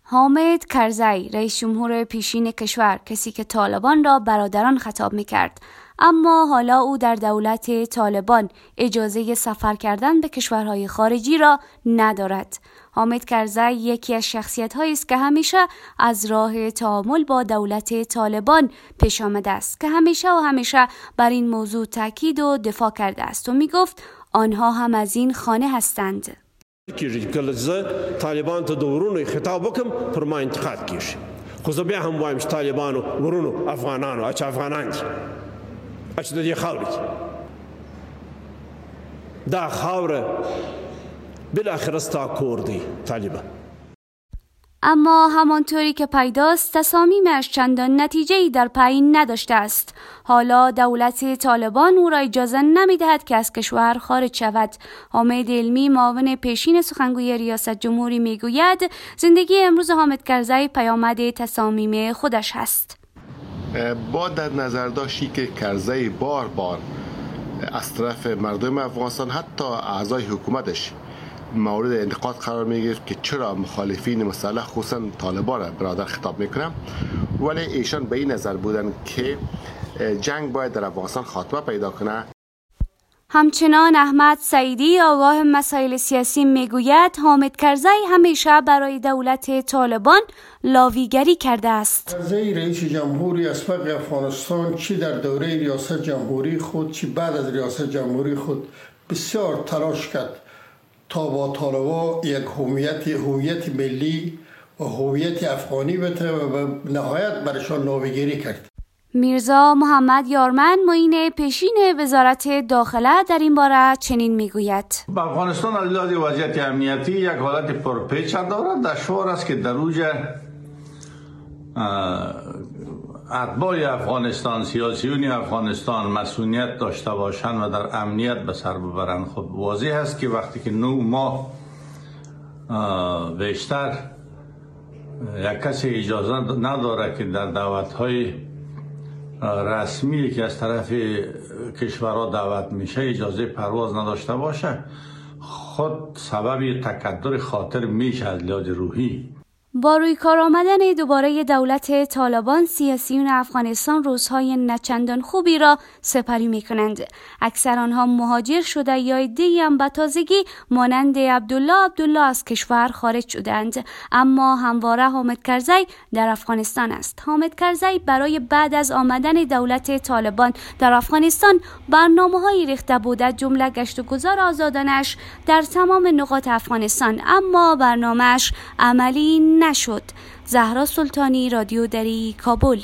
حامد کرزی، رئیس جمهور پیشین کشور، کسی که طالبان را برادران خطاب می‌کرد، اما حالا او در دولت طالبان اجازه سفر کردن به کشورهای خارجی را ندارد. حامد کرزی یکی از شخصیت‌هایی است که همیشه از راه تعامل با دولت طالبان پیش آمده است، که همیشه بر این موضوع تاکید و دفاع کرده است و می‌گفت آنها هم از این خانه هستند. طالبان ته د ورونو خطاب وکم پر ما انتقاد کیږي، خو زه بیا هم وایم چې طالبانو ورونو افغانانو اچ افغانان دي، اچ د دې خاورې دا خاوره بالاخره ستا کور دی طالبان. اما همانطوری که پیداست تصامیمش چندان نتیجه‌ای در پی نداشته است. حالا دولت طالبان او را اجازه نمی‌دهد که از کشور خارج شود. حامد علمی، معاون پیشین سخنگوی ریاست جمهوری میگوید زندگی امروز حامد کرزی پیامد تصامیم خودش هست. با در نظر داشتی که کرزی بار از طرف مردم افغانستان، حتی اعضای حکومتش، مورد انتقاد قرار میگرفت که چرا مخالفین مسلح خصوصا طالبان را برادر خطاب میکنم، ولی ایشان به این نظر بودن که جنگ باید در افغانستان خاتمه پیدا کنه. همچنان احمد سعیدی، آگاه مسائل سیاسی، میگوید حامد کرزی همیشه برای دولت طالبان لاویگری کرده است. کرزی رئیس جمهوری اسبق افغانستان چی در دوره ریاست جمهوری خود چی بعد از ریاست جمهوری خود بسیار تلاش کرد تا با طالبان یک هویت ملی و هویت افغانی بده و به نهایت برشان لاویگری کرد. میرزا محمد یارمن، معین پیشین وزارت داخله، در این باره چنین میگوید: افغانستان از لحاظ وضعیت امنیتی یک حالت پرپیچ دارد. دشوار است که در اوج اتباع افغانستان، سیاسیون افغانستان مسئولیت داشته باشند و در امنیت به سر ببرند. خب واضح است که وقتی که 9 ماه بیشتر یک کسی اجازه نداره که در دعوت‌های رسمی که از طرف کشورها دعوت میشه اجازه پرواز نداشته باشه، خود سبب تکدر خاطر میشه از لحاظ روحی. با روی کار آمدن دوباره دولت طالبان، سیاسیون افغانستان روزهای نچندان خوبی را سپری می کنند. اکثر آنها مهاجر شده یا عده‌ای هم به تازگی مانند عبدالله از کشور خارج شدند. اما همواره حامد کرزی در افغانستان است. حامد کرزی برای بعد از آمدن دولت طالبان در افغانستان برنامه‌هایی ریخته بود، جمله گشت و گذار آزادانش در تمام نقاط افغانستان، اما برنامه‌اش عملی نشد. زهرا سلطانی، رادیو دری، کابل.